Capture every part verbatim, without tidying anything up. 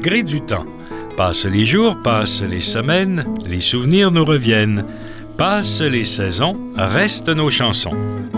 gré du temps. Passent les jours, passent les semaines, les souvenirs nous reviennent. Passent les saisons, restent nos chansons.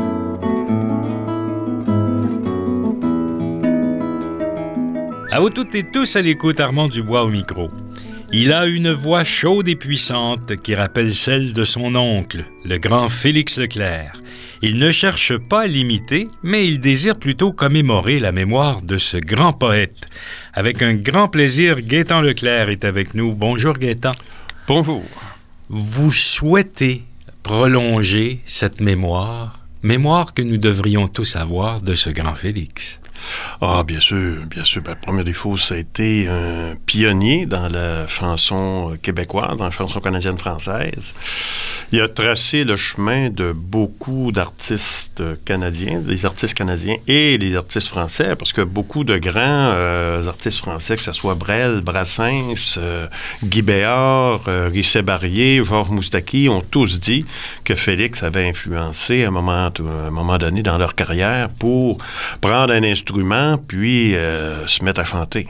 À vous toutes et tous à l'écoute, Armand Dubois au micro. Il a une voix chaude et puissante qui rappelle celle de son oncle, le grand Félix Leclerc. Il ne cherche pas à l'imiter, mais il désire plutôt commémorer la mémoire de ce grand poète. Avec un grand plaisir, Gaétan Leclerc est avec nous. Bonjour Gaétan. Bonjour. Vous souhaitez prolonger cette mémoire, mémoire que nous devrions tous avoir de ce grand Félix. Ah, bien sûr, bien sûr. Ben, première des choses, ça a été un pionnier dans la chanson québécoise, dans la chanson canadienne-française. Il a tracé le chemin de beaucoup d'artistes canadiens, des artistes canadiens et des artistes français, parce que beaucoup de grands euh, artistes français, que ce soit Brel, Brassens, euh, Guy Béard, euh, Risset Barrier, Georges Moustaki, ont tous dit que Félix avait influencé à un moment, à un moment donné dans leur carrière pour prendre un instrument puis euh, se mettre à chanter.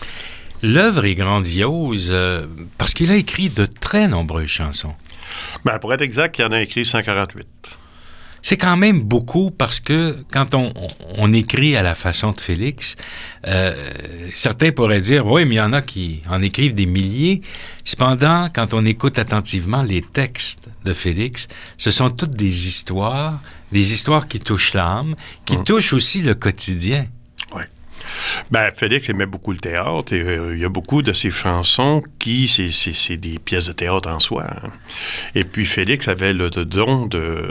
L'œuvre est grandiose euh, parce qu'il a écrit de très nombreuses chansons. Ben, pour être exact, il en a écrit cent quarante-huit. C'est quand même beaucoup parce que quand on, on, on écrit à la façon de Félix, euh, certains pourraient dire « Oui, mais il y en a qui en écrivent des milliers. » Cependant, quand on écoute attentivement les textes de Félix, ce sont toutes des histoires, des histoires qui touchent l'âme, qui mmh. touchent aussi le quotidien. Oui. Ben, Félix aimait beaucoup le théâtre et euh, il y a beaucoup de ses chansons qui, c'est, c'est, c'est des pièces de théâtre en soi. Hein. Et puis, Félix avait le, le don de,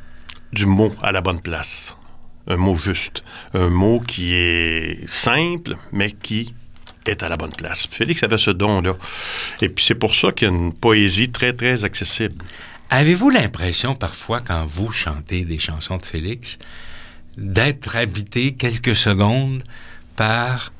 du mot à la bonne place. Un mot juste. Un mot qui est simple, mais qui est à la bonne place. Félix avait ce don-là. Et puis, c'est pour ça qu'il y a une poésie très, très accessible. Avez-vous l'impression, parfois, quand vous chantez des chansons de Félix, d'être habité quelques secondes par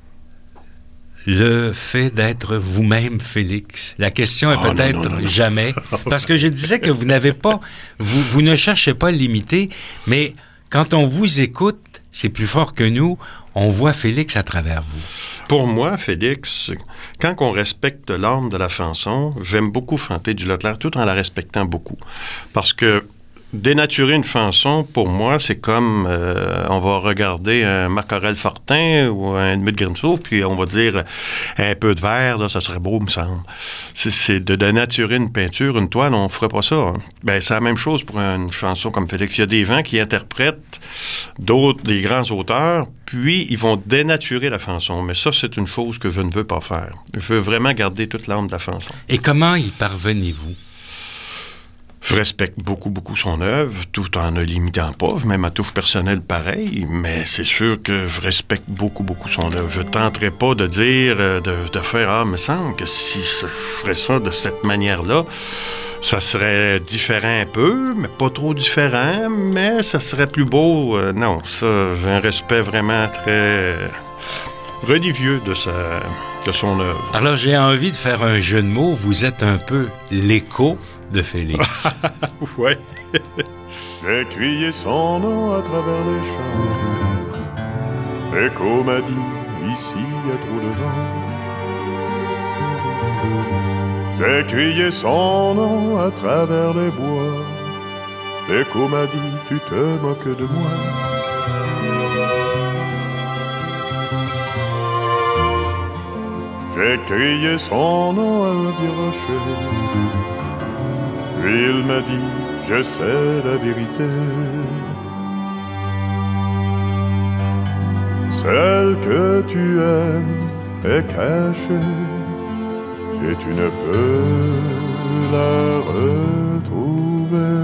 le fait d'être vous-même Félix? La question est oh, peut-être non, non, non. jamais, parce que je disais que vous n'avez pas, vous, vous ne cherchez pas à l'imiter, mais quand on vous écoute, c'est plus fort que nous, on voit Félix à travers vous. Pour moi, Félix, quand on respecte l'âme de la chanson, j'aime beaucoup chanter du Leclerc tout en la respectant beaucoup, parce que dénaturer une chanson, pour moi, c'est comme euh, on va regarder un Marc-Aurèle Fortin ou un Edmund Grimshaw, puis on va dire un peu de verre, là, ça serait beau, me semble. C'est, c'est de dénaturer une peinture, une toile, on ne ferait pas ça. Hein. Ben, c'est la même chose pour une chanson comme Félix. Il y a des gens qui interprètent d'autres, des grands auteurs, puis ils vont dénaturer la chanson. Mais ça, c'est une chose que je ne veux pas faire. Je veux vraiment garder toute l'âme de la chanson. Et comment y parvenez-vous? Je respecte beaucoup, beaucoup son œuvre, tout en ne l'imitant pas, même à touche personnelle pareil, mais c'est sûr que je respecte beaucoup, beaucoup son œuvre. Je ne tenterai pas de dire, de, de faire « Ah, il me semble que si je ferais ça de cette manière-là, ça serait différent un peu, mais pas trop différent, mais ça serait plus beau. » euh, Non, ça, j'ai un respect vraiment très religieux de sa... de son œuvre. Alors, j'ai envie de faire un jeu de mots. Vous êtes un peu l'écho de Félix. Oui. J'ai crié son nom à travers les champs. L'écho m'a dit, ici il y a trop de vent. J'ai crié son nom à travers les bois. L'écho m'a dit, tu te moques de moi. J'ai crié son nom à un vieux rocher. Puis il m'a dit, je sais la vérité. Celle que tu aimes est cachée et tu ne peux la retrouver.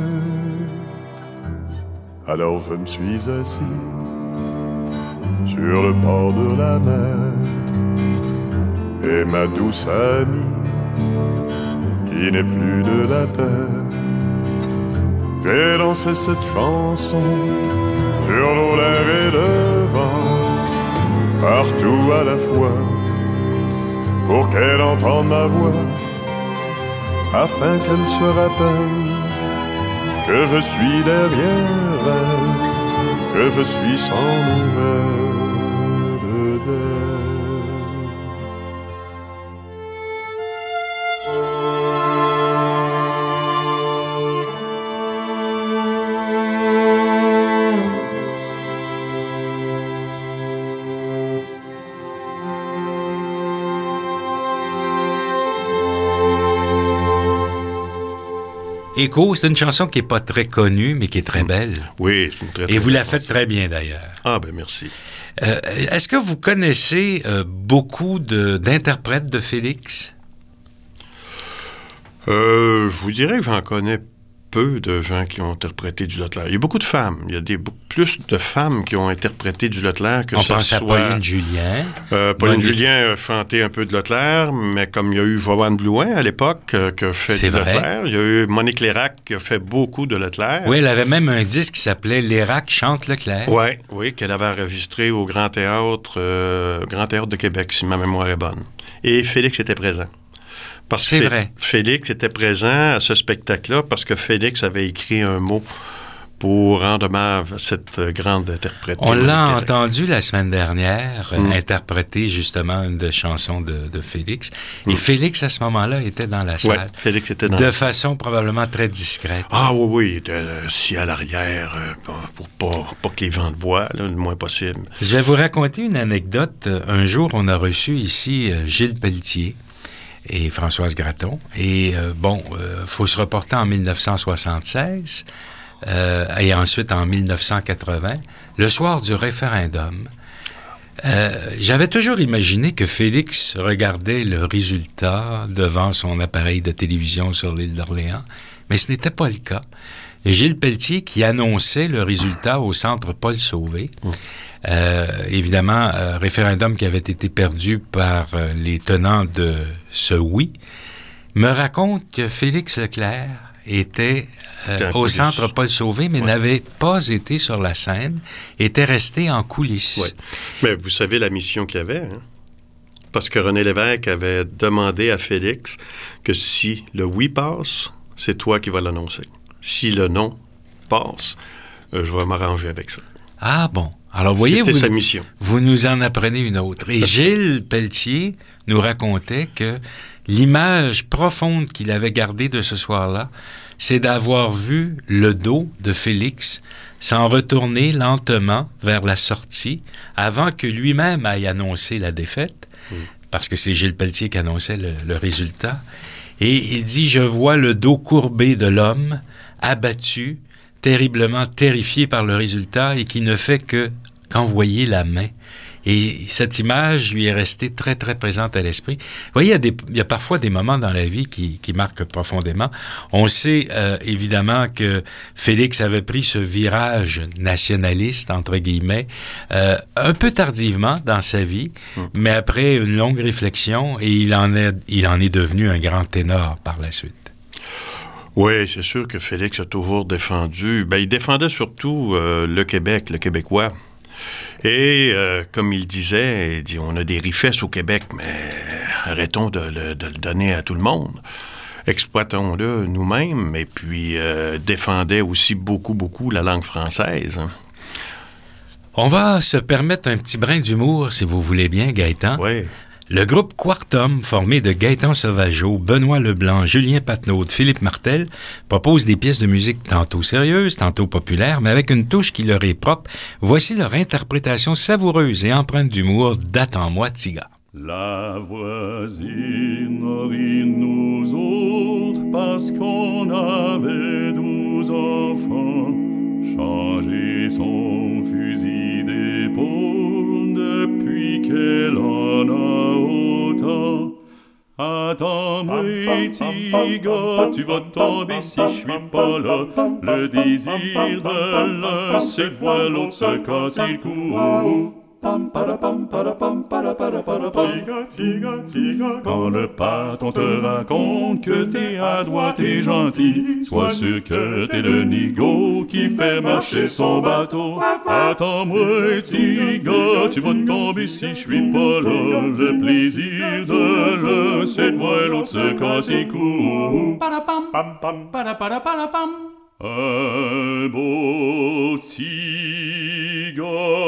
Alors je me suis assis sur le bord de la mer. Et ma douce amie, qui n'est plus de la terre, j'ai dansé cette chanson sur l'eau, l'air et le vent, partout à la fois, pour qu'elle entende ma voix, afin qu'elle se rappelle que je suis derrière elle, que je suis sans nouvelles d'elle. Écho, c'est une chanson qui n'est pas très connue, mais qui est très belle. Oui, c'est une très, très Et vous la belle faites chanson. très bien, d'ailleurs. Ah, ben merci. Euh, est-ce que vous connaissez euh, beaucoup de, d'interprètes de Félix? Euh, je vous dirais que j'en connais peu de gens qui ont interprété du Leclerc. Il y a beaucoup de femmes. Il y a des, beaucoup plus de femmes qui ont interprété du Leclerc que On ça pense soit... à Pauline Julien. Euh, Pauline Monique... Julien a chanté un peu de Leclerc, mais comme il y a eu Joanne Blouin à l'époque euh, qui a fait C'est du vrai. Leclerc, il y a eu Monique Lérac qui a fait beaucoup de Leclerc. Oui, elle avait même un disque qui s'appelait Lérac chante Leclerc. Ouais, oui, qu'elle avait enregistré au Grand Théâtre, euh, Grand Théâtre de Québec, si ma mémoire est bonne. Et Félix était présent. Parce C'est que vrai. Félix était présent à ce spectacle-là parce que Félix avait écrit un mot pour rendre hommage à cette grande interprète. On l'a entendu la semaine dernière Mm. euh, interpréter justement une des chansons de, de Félix. Mm. Et Félix, à ce moment-là, était dans la Oui, salle. Félix était dans De façon probablement très discrète. Ah oui, oui, il était euh, assis à l'arrière euh, pour, pour pas, pas que les vents te voient, là, le moins possible. Je vais vous raconter une anecdote. Un jour, on a reçu ici euh, Gilles Pelletier et Françoise Gratton. Et euh, bon, il euh, faut se reporter en dix-neuf cent soixante-seize euh, et ensuite en dix-neuf cent quatre-vingts, le soir du référendum. Euh, j'avais toujours imaginé que Félix regardait le résultat devant son appareil de télévision sur l'île d'Orléans, mais ce n'était pas le cas. Gilles Pelletier, qui annonçait le résultat au centre Paul Sauvé, euh, évidemment, euh, référendum qui avait été perdu par euh, les tenants de ce oui, me raconte que Félix Leclerc était euh, au centre Paul Sauvé, mais ouais. n'avait pas été sur la scène, était resté en coulisses. Ouais. Mais vous savez la mission qu'il avait, hein? Parce que René Lévesque avait demandé à Félix que si le oui passe, c'est toi qui vas l'annoncer. Si le non passe, euh, je vais m'arranger avec ça. Ah bon. Alors, voyez, C'était vous, sa mission. Vous nous en apprenez une autre. Et Gilles Pelletier nous racontait que l'image profonde qu'il avait gardée de ce soir-là, c'est d'avoir vu le dos de Félix s'en retourner lentement vers la sortie avant que lui-même aille annoncer la défaite, mmh. parce que c'est Gilles Pelletier qui annonçait le, le résultat. Et il dit « Je vois le dos courbé de l'homme, abattu, terriblement terrifié par le résultat et qui ne fait que qu'envoyer la main. » Et cette image lui est restée très, très présente à l'esprit. Vous voyez, il y a, des, il y a parfois des moments dans la vie qui, qui marquent profondément. On sait euh, évidemment que Félix avait pris ce virage nationaliste, entre guillemets, euh, un peu tardivement dans sa vie, mmh. mais après une longue réflexion, et il en est, il en est devenu un grand ténor par la suite. Oui, c'est sûr que Félix a toujours défendu... Ben, il défendait surtout euh, le Québec, le Québécois. Et euh, comme il disait, il dit, on a des richesses au Québec, mais arrêtons de le, de le donner à tout le monde. Exploitons-le nous-mêmes. Et puis, euh, défendait aussi beaucoup, beaucoup la langue française. On va se permettre un petit brin d'humour, si vous voulez bien, Gaëtan. Oui. Le groupe Quartum, formé de Gaëtan Sauvageau, Benoît Leblanc, Julien Patnaud, Philippe Martel, propose des pièces de musique tantôt sérieuses, tantôt populaires, mais avec une touche qui leur est propre. Voici leur interprétation savoureuse et empreinte d'humour d'Attends-moi, Tiga. La voisine rit nous autres parce qu'on avait douze enfants, changé son fusil d'épaule depuis qu'elle en a autant. Attends-moi, Tiga, tu vas tomber si je suis pas là. Le désir de l'un, c'est de voir l'autre se casser le cou. Pam para pam para pam para para para pam. Tiga, tiga, tiga. Quand le patron te raconte que t'es à droite et gentil, sois sûr que t'es le nigo qui fait marcher son bateau. Attends-moi, tiga, tu vas tomber si je suis pas là. Le plaisir de l'un, c'est de voir l'autre se casser le cou. Para pam pam pam para para para pam. Un beau tigre,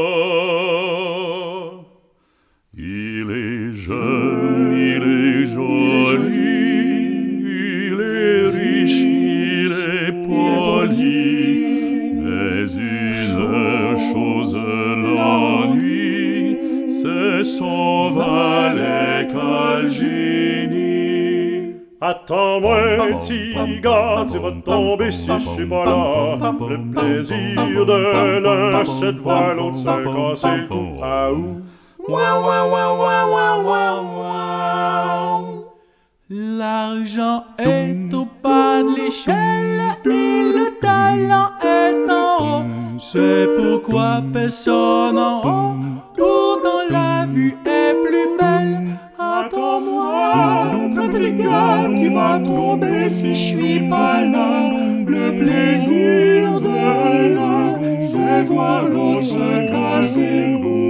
il est jeune, il est joli, il est riche, il est poli, mais une chose l'ennuie, c'est son valet qu'Algénie. Attends-moi, petit gars, tu vas tomber si je suis pas là. Le plaisir de l'un, c'est de voir l'autre se casser le cou. Ah ou. Wow, wow, wow, wow, wow, wow, wow. L'argent est au bas de l'échelle et le talent est en haut. C'est pourquoi personne en haut, tout dans la vue est plus belle. Attends-moi, petit gars qui va tomber si je suis pas là. Le plaisir de l'un, c'est voir l'autre se casser le cou.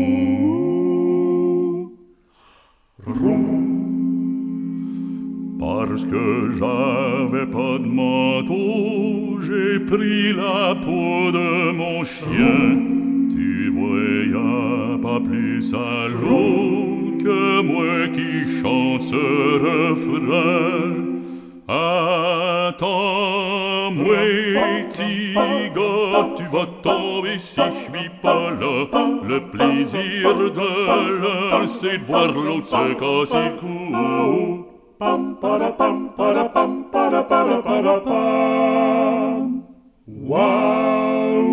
Parce que j'avais pas de manteau, j'ai pris la peau de mon chien. Tu voyais pas plus salaud que moi qui chante ce refrain. Attends-moi, petit gars, tu vas tomber si je suis pas là. Le plaisir de l'un, c'est de voir l'autre se casser le cou. Pam, para, pam, para, pam, para, para, para, pam. Wow,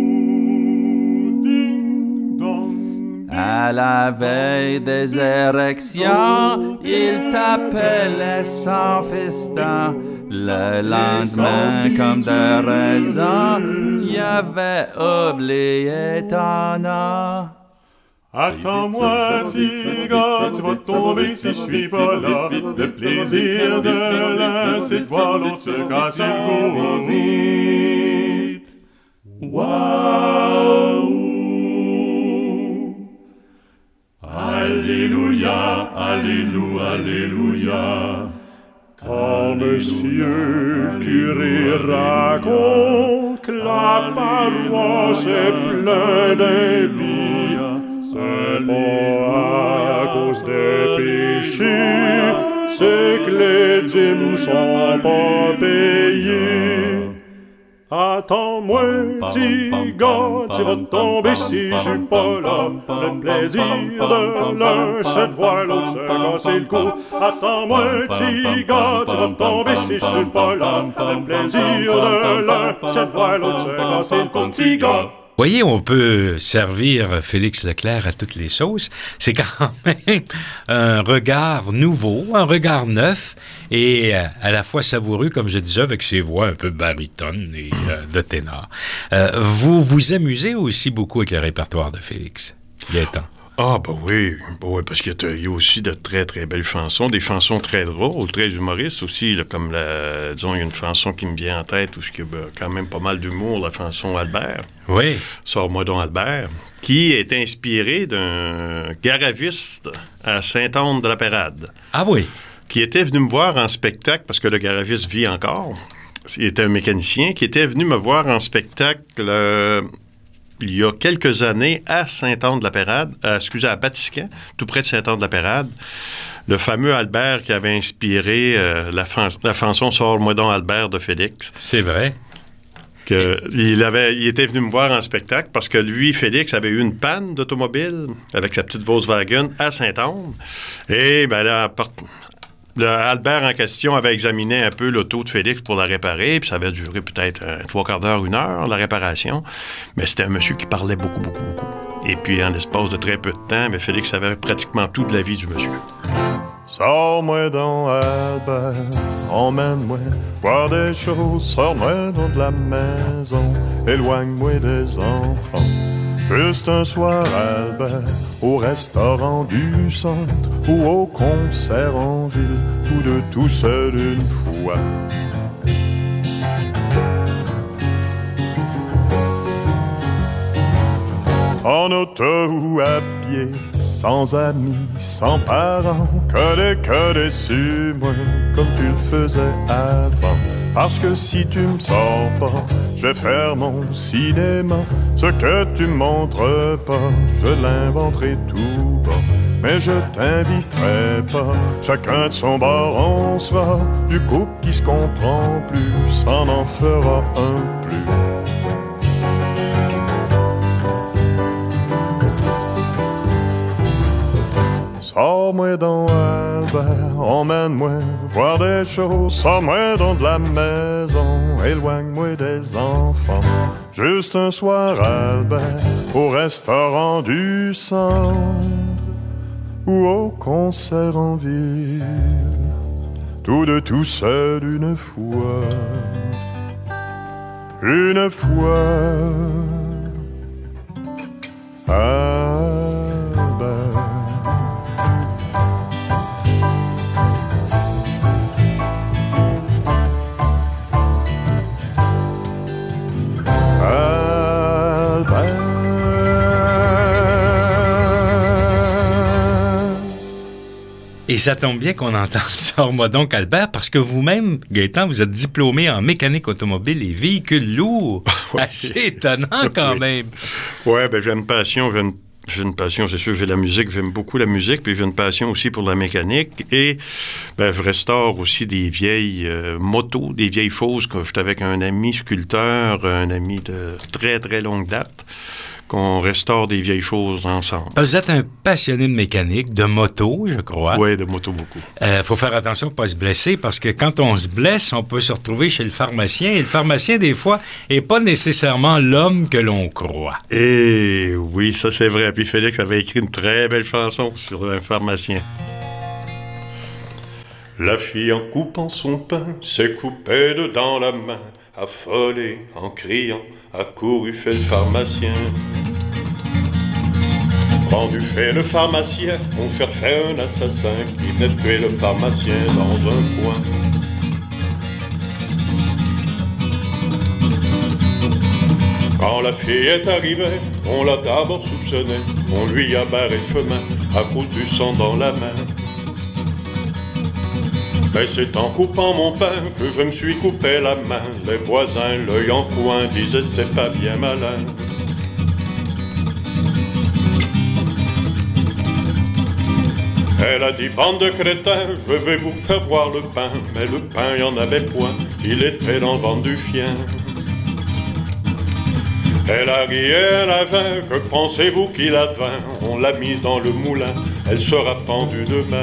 ding dong. À la veille des érections, il t'appelait sans festin. Le lendemain, comme de raison, il avait oublié ton nom. Attends-moi, petit gars, tu vas tomber si je suis pas là. Le plaisir de l'un, c'est de voir l'autre se casser le cou. Vite. Waouh. Alléluia, alléluia, alléluia. Quand monsieur le curé raconte que la paroisse est pleine d'ébis, c'est pas à cause des péchés, c'est que les dîmes sont pas payés. Attends-moi, petit gars, tu vas tomber si je suis pas là. Le plaisir de l'un, c'est de voir l'autre se casser le cou. Attends-moi, petit gars, tu vas tomber si je suis pas là. Le plaisir de l'un, c'est de voir l'autre se casser le cou. Petit gars. Voyez, on peut servir Félix Leclerc à toutes les sauces. C'est quand même un regard nouveau, un regard neuf et à la fois savoureux, comme je disais, avec ses voix un peu barytones et euh, de ténor. Euh, vous vous amusez aussi beaucoup avec le répertoire de Félix Gaétan. Ah, bah oui, bah oui, parce qu'il y, a, il y a aussi de très, très belles chansons, des chansons très drôles, très humoristes aussi, là, comme, la, disons, il y a une chanson qui me vient en tête où il y a ben, quand même pas mal d'humour, la chanson Albert. Oui. Sors-moi donc Albert, qui est inspirée d'un garaviste à Sainte-Anne-de-la-Pérade. Ah oui. Qui était venu me voir en spectacle, parce que le garaviste vit encore. Il était un mécanicien qui était venu me voir en spectacle... Euh, il y a quelques années, à Sainte-Anne-de-la-Pérade, euh, excusez, à Batiscan, tout près de Sainte-Anne-de-la-Pérade, le fameux Albert qui avait inspiré euh, la, fan- la chanson « Sors-moi donc Albert » de Félix. C'est vrai. Que, il, avait, il était venu me voir en spectacle parce que lui, Félix, avait eu une panne d'automobile avec sa petite Volkswagen à Sainte-Anne. Et ben là, le Albert en question avait examiné un peu l'auto de Félix pour la réparer, puis ça avait duré peut-être euh, trois quarts d'heure, une heure, la réparation. Mais c'était un monsieur qui parlait beaucoup, beaucoup, beaucoup. Et puis, en l'espace de très peu de temps, mais Félix savait pratiquement tout de la vie du monsieur. Sors-moi donc, Albert, emmène-moi voir des choses. Sors-moi donc de la maison, éloigne-moi des enfants. Juste un soir, Albert, au restaurant du centre ou au concert en ville, ou de tout seul une fois. En auto ou à pied, sans amis, sans parents, que des, que des déçus, moi, comme tu le faisais avant. Parce que si tu me sors pas, je vais faire mon cinéma. Ce que tu me montres pas, je l'inventerai tout bas. Mais je t'inviterai pas, chacun de son bord on sera. Du couple qui se comprend plus, on en fera un plus. Sors-moi donc, Albert, Albert, emmène-moi voir des choses, sors-moi dans de la maison, éloigne-moi des enfants. Juste un soir, Albert, au restaurant du centre ou au concert en ville, tout de tout seul une fois, une fois. Albert. Et ça tombe bien qu'on entende Sors-moi donc, Albert, parce que vous-même, Gaétan, vous êtes diplômé en mécanique automobile et véhicules lourds. Ouais. Assez étonnant quand même. Oui, ben j'ai une passion, j'ai une, j'ai une passion, c'est sûr, j'ai la musique, j'aime beaucoup la musique, puis j'ai une passion aussi pour la mécanique. Et ben, je restaure aussi des vieilles euh, motos, des vieilles choses. Que j'étais avec un ami sculpteur, un ami de très, très longue date, qu'on restaure des vieilles choses ensemble. Vous êtes un passionné de mécanique, de moto, je crois. Oui, de moto beaucoup. Il euh, faut faire attention de ne pas se blesser parce que quand on se blesse, on peut se retrouver chez le pharmacien. Et le pharmacien, des fois, n'est pas nécessairement l'homme que l'on croit. Et oui, ça c'est vrai. Puis Félix avait écrit une très belle chanson sur un pharmacien. La fille, en coupant son pain, s'est coupée dedans la main. Affolée, en criant, a couru chez le pharmacien. Rendu chez le pharmacien, on cherchait un assassin qui venait tuer le pharmacien dans un coin. Quand la fille est arrivée, on l'a d'abord soupçonné. On lui a barré chemin à cause du sang dans la main. Mais c'est en coupant mon pain que je me suis coupé la main. Les voisins, l'œil en coin, disaient c'est pas bien malin. Elle a dit bande de crétins, je vais vous faire voir le pain. Mais le pain y en avait point, il était dans le ventre du chien. Elle a ri, elle a vain, que pensez-vous qu'il advint? On l'a mise dans le moulin, elle sera pendue demain.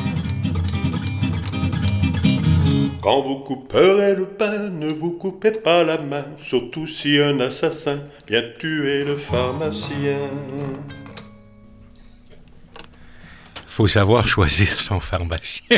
Quand vous couperez le pain, ne vous coupez pas la main, surtout si un assassin vient tuer le pharmacien. Faut savoir choisir son pharmacien.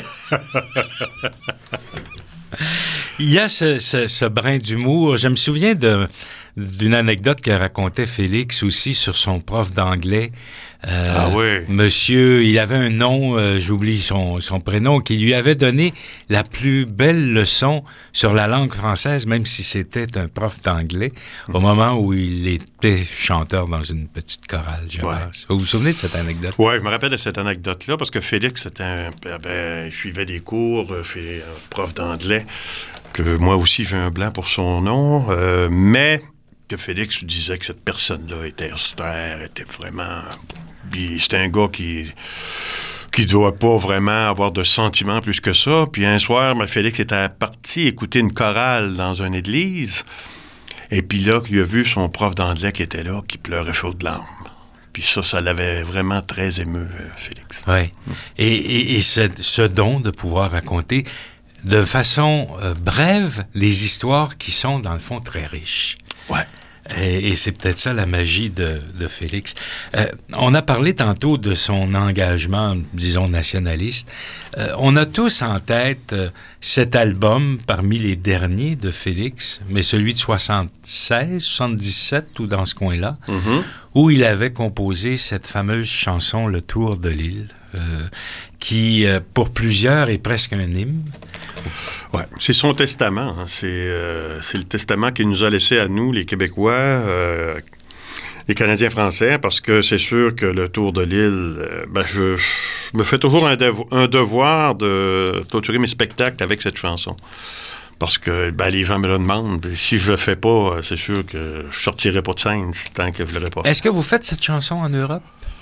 Il y a ce, ce, ce brin d'humour. Je me souviens de, d'une anecdote que racontait Félix aussi sur son prof d'anglais. Euh, ah oui. Monsieur, il avait un nom, euh, j'oublie son, son prénom, qui lui avait donné la plus belle leçon sur la langue française, même si c'était un prof d'anglais, mmh. au moment où il était chanteur dans une petite chorale, je ouais. pense. Vous vous souvenez de cette anecdote? Oui, je me rappelle de cette anecdote-là, parce que Félix, c'était un, ben, il suivait des cours chez un prof d'anglais, que moi aussi j'ai un blanc pour son nom, euh, mais que Félix disait que cette personne-là était austère, était vraiment... Puis c'était un gars qui qui doit pas vraiment avoir de sentiments plus que ça. Puis un soir, ben, Félix était parti écouter une chorale dans une église. Et puis là, il a vu son prof d'anglais qui était là, qui pleurait chaudes larmes. Puis ça, ça l'avait vraiment très ému, euh, Félix. Oui. Mmh. Et, et, et ce, ce don de pouvoir raconter de façon euh, brève les histoires qui sont, dans le fond, très riches. Ouais. Et, et c'est peut-être ça la magie de, de Félix. Euh, on a parlé tantôt de son engagement, disons, nationaliste. Euh, on a tous en tête euh, cet album parmi les derniers de Félix, mais celui de soixante-seize, soixante-dix-sept, ou dans ce coin-là, mm-hmm. où il avait composé cette fameuse chanson « Le Tour de l'île euh, », qui, euh, pour plusieurs, est presque un hymne. Oui, c'est son testament. Hein. C'est, euh, c'est le testament qu'il nous a laissé à nous, les Québécois, euh, les Canadiens français, parce que c'est sûr que le Tour de l'île, euh, ben je, je me fais toujours un, devo- un devoir de clôturer mes spectacles avec cette chanson. Parce que ben, les gens me le demandent. Si je le fais pas, c'est sûr que je sortirai pas de scène tant que je l'aurais pas fait. Est-ce que vous faites cette chanson en Europe?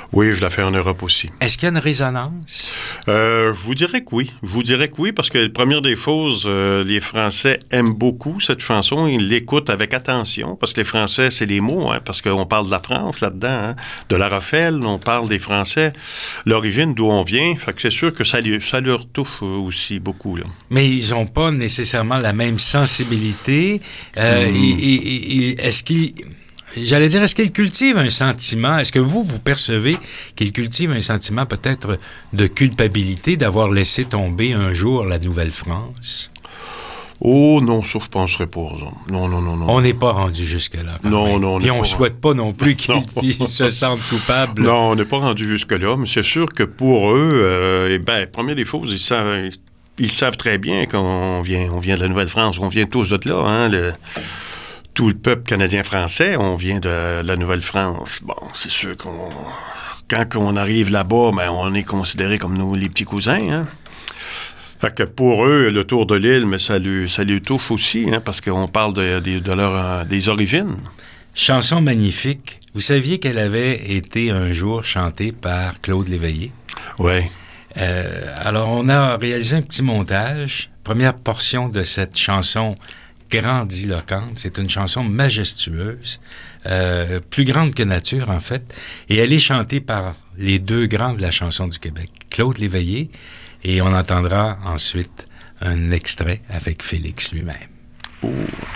Oui, je la fais en Europe aussi. Est-ce qu'il y a une résonance? Euh, je vous dirais que oui. Je vous dirais que oui, parce que la première des choses, euh, les Français aiment beaucoup cette chanson. Ils l'écoutent avec attention, parce que les Français, c'est les mots, hein, parce qu'on parle de la France là-dedans, hein, de La Rochelle, on parle des Français, l'origine d'où on vient. Fait que c'est sûr que ça, ça leur touche aussi beaucoup, là. Mais ils n'ont pas nécessairement la même sensibilité. Euh, mmh. et, et, et, est-ce qu'ils... J'allais dire, est-ce qu'il cultive un sentiment? Est-ce que vous, vous percevez qu'il cultive un sentiment peut-être de culpabilité d'avoir laissé tomber un jour la Nouvelle-France? Oh non, ça, je penserais pas. Non, non, non, non. On n'est pas rendu jusque-là. Non, même. non. Puis on ne souhaite pas non plus qu'ils, qu'ils se sentent coupables. Non, on n'est pas rendu jusque-là, mais c'est sûr que pour eux, euh, eh ben, première des choses, ils savent, ils savent très bien qu'on vient, on vient de la Nouvelle-France, on vient tous de là, hein, le... Tout le peuple canadien-français, on vient de la Nouvelle-France. Bon, c'est sûr qu'on... Quand on arrive là-bas, ben, on est considéré comme nos, les petits cousins, hein. Fait que pour eux, le tour de l'île, mais ça lui, ça lui touche aussi, hein, parce qu'on parle de, de, de leur, des origines. Chanson magnifique. Vous saviez qu'elle avait été un jour chantée par Claude Léveillé? Oui. Euh, alors, on a réalisé un petit montage. Première portion de cette chanson grandiloquente. C'est une chanson majestueuse, euh, plus grande que nature, en fait. Et elle est chantée par les deux grands de la chanson du Québec, Claude Léveillé, et on entendra ensuite un extrait avec Félix lui-même. Oh.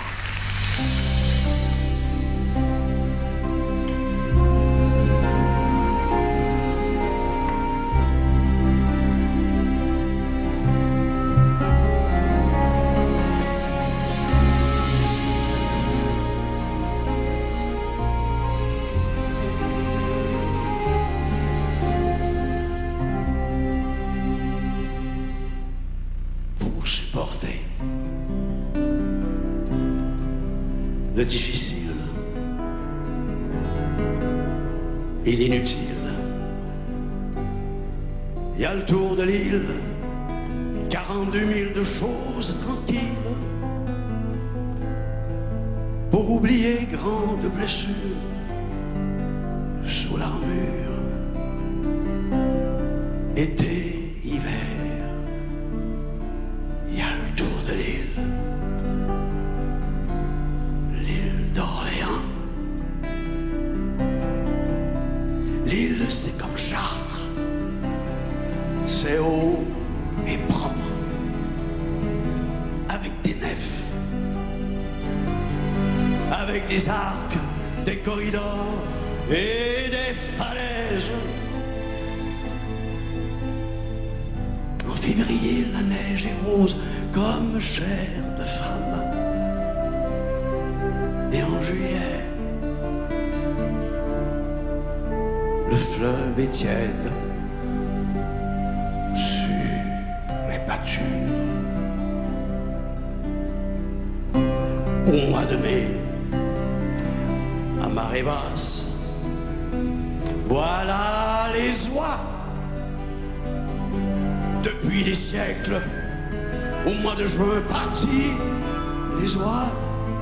Le difficile et l'inutile. Il y a le tour de l'île, quarante-deux mille de choses tranquilles, pour oublier grandes blessures sous l'armure. Été, hiver, il y a le tour de l'île. L'île, c'est comme Chartres, c'est haut et propre, avec des nefs, avec des arcs, des corridors et des falaises. En février, la neige est rose comme chair de femme, et en juillet, le fleuve est tiède sur les pâtures. Au mois de mai, à marée basse, voilà les oies. Depuis des siècles, au mois de juin, partis les oies.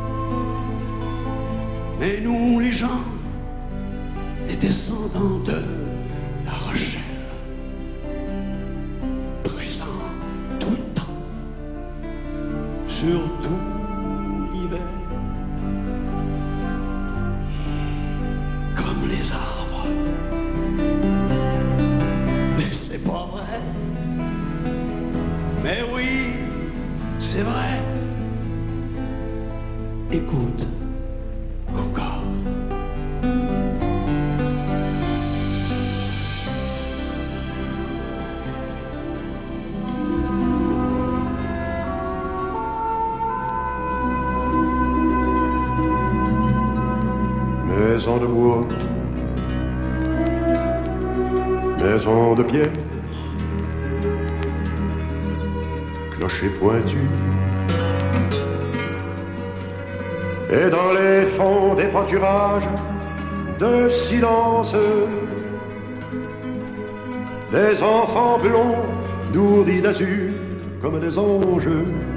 Mais nous, les gens, les descendants de La Rochelle, présents tout le temps, surtout l'hiver, comme les arbres. Mais c'est pas vrai. Mais oui, c'est vrai. Écoute encore. Maison de bois, maison de pierre, clocher pointu, et dans les fonds des pâturages de silence, des enfants blonds nourris d'azur comme des anges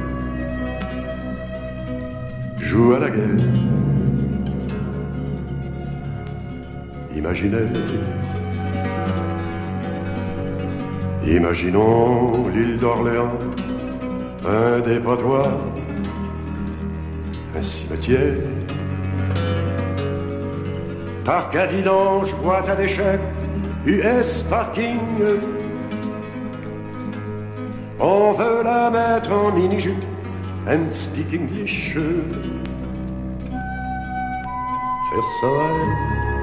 jouent à la guerre. Imaginaire, Imaginons l'île d'Orléans, un dépotoir, un cimetière. Parc à vidange, boîte à déchets, U S parking. On veut la mettre en mini-jupe and speak English. Versailles,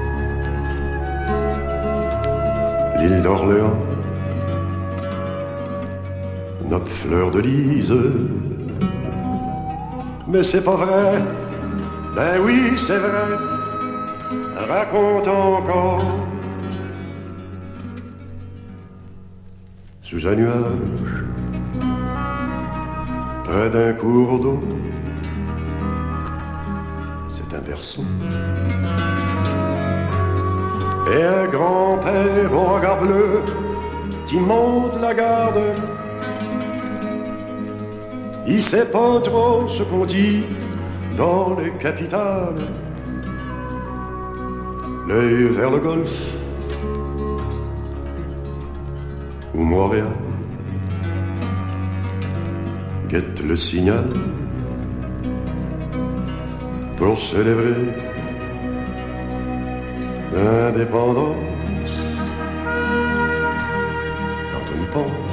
l'île d'Orléans, notre fleur de lys. Mais c'est pas vrai, ben oui c'est vrai, raconte encore. Sous un nuage, près d'un cours d'eau, c'est un berceau. Et un grand-père au regard bleu qui monte la garde. Il sait pas trop ce qu'on dit dans les capitales. L'œil vers le golfe ou Montréal guette le signal pour célébrer l'indépendance. Quand on y pense,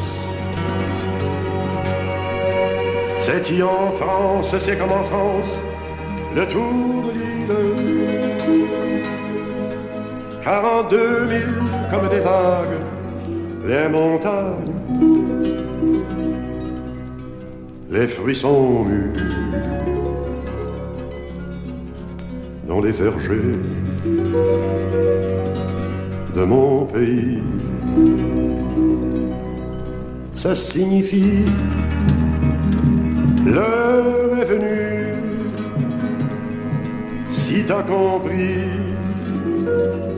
c'est y en France, c'est comme en France, le tour de l'île. Quarante-deux mille comme des vagues, les montagnes, les fruits sont mûrs dans les vergers de mon pays. Ça signifie l'heure est venue. Si t'as compris,